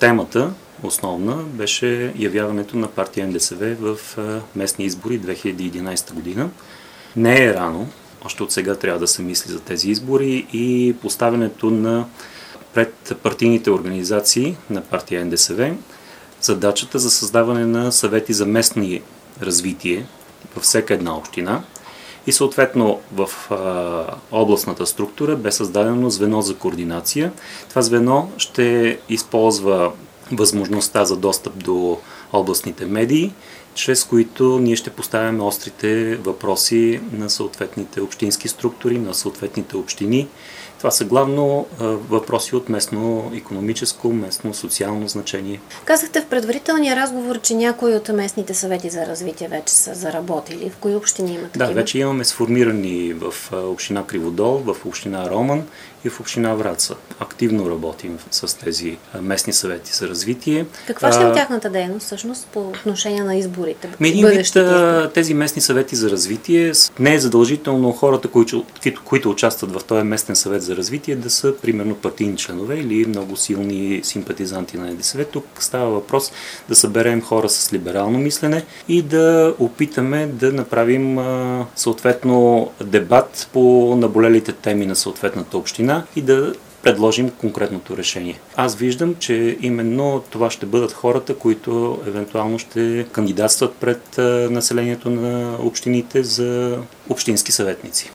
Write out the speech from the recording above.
темата основна беше явяването на партия НДСВ в местни избори 2011 година. Не е рано, още от сега трябва да се мисли за тези избори и поставянето на пред партийните организации на партия НДСВ задачата за създаване на съвети за местни развитие във всяка една община и съответно в областната структура бе създадено звено за координация. Това звено ще използва възможността за достъп до областните медии, чрез които ние ще поставяме острите въпроси на съответните общински структури, на съответните общини. Това са главно въпроси от местно икономическо, местно социално значение. Казахте в предварителния разговор, че някои от местните съвети за развитие вече са заработили. В кои общини има такива? Да, вече имаме сформирани в община Криводол, в община Роман и в община Враца. Активно работим с тези местни съвети за развитие. Каква ще е тяхната дейност всъщност по отношение на изборите? Тези местни съвети за развитие не е задължително хората, които участват в този местен съвет за развитие, да са примерно партийни членове или много силни симпатизанти на НДСВ. Тук става въпрос да съберем хора с либерално мислене и да опитаме да направим съответно дебат по наболелите теми на съответната община и да предложим конкретното решение. Аз виждам, че именно това ще бъдат хората, които евентуално ще кандидатстват пред населението на общините за общински съветници.